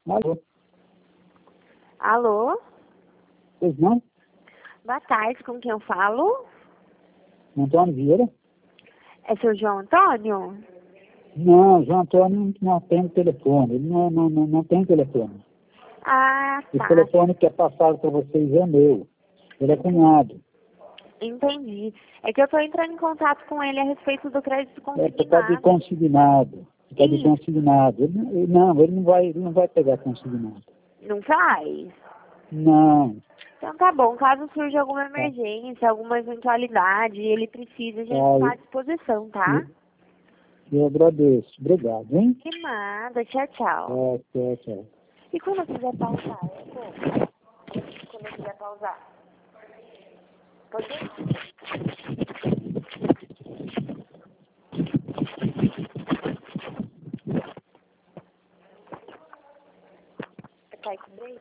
Alô? Alô? Pois não? Boa tarde, com quem eu falo? Antônio Vieira? É seu João Antônio? Não, João Antônio não tem telefone. Ele não tem telefone. Ah, O tá. telefone que é passado para vocês é meu. Ele é cunhado. Entendi. É que eu tô entrando em contato com ele a respeito do crédito É por causa de consignado. consignado. Por causa de Isso, consignado. Ele não vai pegar consignado. não faz? Não. Então tá bom, caso surja alguma Tá. emergência, alguma eventualidade, ele precisa, a gente Tá. está à disposição, tá? Eu agradeço. Obrigado, hein? De nada, tchau, tchau. Tchau, tchau. E quando eu quiser pausar, é como? Quando eu quiser pausar? Pode ir? Cai com break?